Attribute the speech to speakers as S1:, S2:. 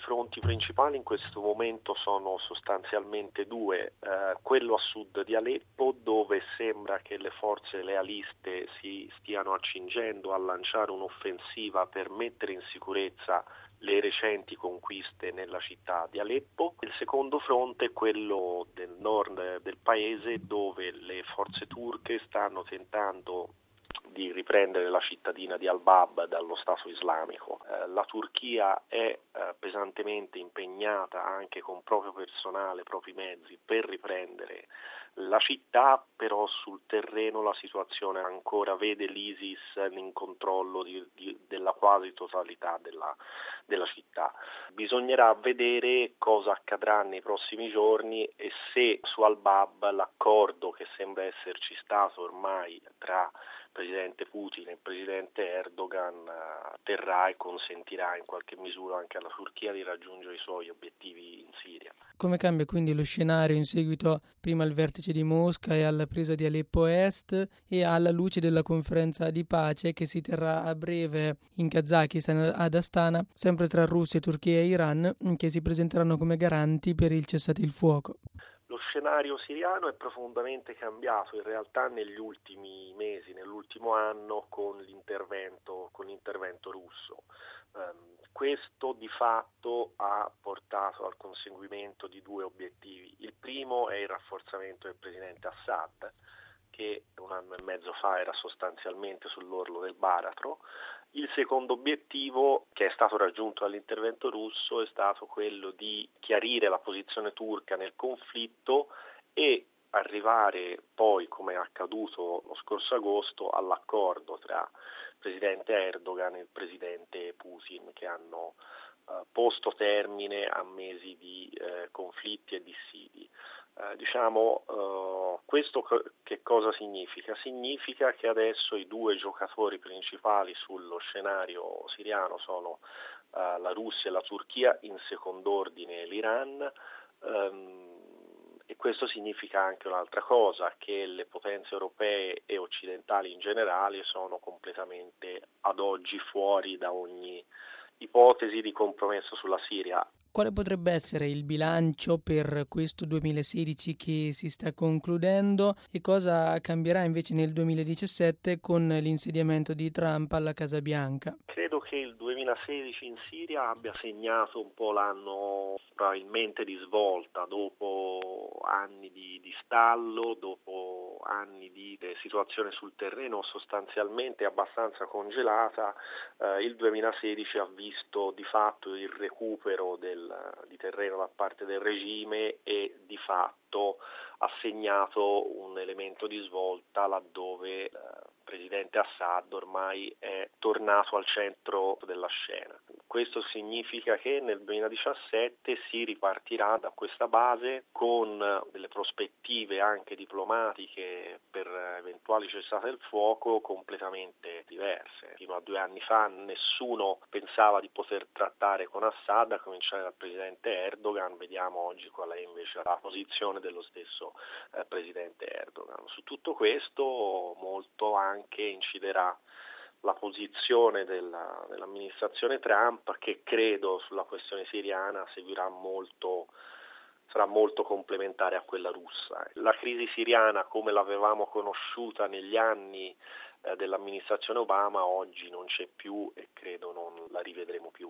S1: fronti principali in questo momento sono sostanzialmente due, quello a sud di Aleppo, dove sembra che le forze lealiste si stiano accingendo a lanciare un'offensiva per mettere in sicurezza le recenti conquiste nella città di Aleppo. Il secondo fronte è quello del nord del paese, dove le forze turche stanno tentando di riprendere la cittadina di Al-Bab dallo Stato islamico. La Turchia è pesantemente impegnata anche con proprio personale, propri mezzi per riprendere la città, però sul terreno la situazione ancora vede l'ISIS in controllo della quasi totalità della città. Bisognerà vedere cosa accadrà nei prossimi giorni e se su Al-Bab l'accordo che sembra esserci stato ormai tra il presidente Putin e il presidente Erdogan terrà e consentirà in qualche misura anche alla Turchia di raggiungere i suoi obiettivi in Siria.
S2: Come cambia quindi lo scenario in seguito prima al vertice di Mosca e alla presa di Aleppo Est e alla luce della conferenza di pace che si terrà a breve in Kazakistan ad Astana, sempre tra Russia, Turchia e Iran, che si presenteranno come garanti per il cessate il fuoco?
S1: Lo scenario siriano è profondamente cambiato in realtà negli ultimi mesi, nell'ultimo anno con l'intervento russo. Questo di fatto ha portato al conseguimento di due obiettivi. Il primo è il rafforzamento del presidente Assad, che un anno e mezzo fa era sostanzialmente sull'orlo del baratro. Il secondo obiettivo, che è stato raggiunto dall'intervento russo, è stato quello di chiarire la posizione turca nel conflitto e arrivare poi, come è accaduto lo scorso agosto, all'accordo tra il presidente Erdogan e il presidente Putin, che hanno posto termine a mesi di conflitti e dissidi. Questo che cosa significa? Significa che adesso i due giocatori principali sullo scenario siriano sono la Russia e la Turchia, in second'ordine l'Iran, e questo significa anche un'altra cosa, che le potenze europee e occidentali in generale sono completamente ad oggi fuori da ogni ipotesi di compromesso sulla Siria.
S2: Quale potrebbe essere il bilancio per questo 2016 che si sta concludendo e cosa cambierà invece nel 2017 con l'insediamento di Trump alla Casa Bianca?
S1: Credo che il 2016 in Siria abbia segnato un po' l'anno probabilmente di svolta, dopo anni di stallo, dopo anni di situazione sul terreno sostanzialmente abbastanza congelata. Il 2016 ha visto di fatto il recupero di terreno da parte del regime e di fatto ha segnato un elemento di svolta laddove il presidente Assad ormai è tornato al centro della scena. Questo significa che nel 2017 si ripartirà da questa base con delle prospettive anche diplomatiche per eventuali cessate il fuoco completamente diverse. Fino a 2 anni fa nessuno pensava di poter trattare con Assad, a cominciare dal presidente Erdogan. Vediamo oggi qual è invece la posizione dello stesso presidente Erdogan. Su tutto questo molto anche inciderà la posizione dell'amministrazione Trump, che credo sulla questione siriana sarà molto complementare a quella russa. La crisi siriana, come l'avevamo conosciuta negli anni dell'amministrazione Obama, oggi non c'è più e credo non la rivedremo più.